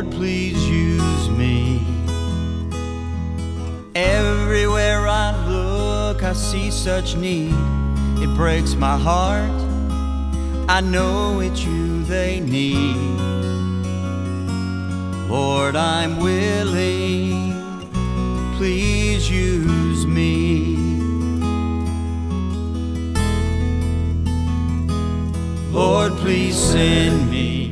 Lord, please use me. Everywhere I look, I see such need. It breaks my heart. I know it's you they need. Lord, I'm willing. Please use me. Lord, please send me.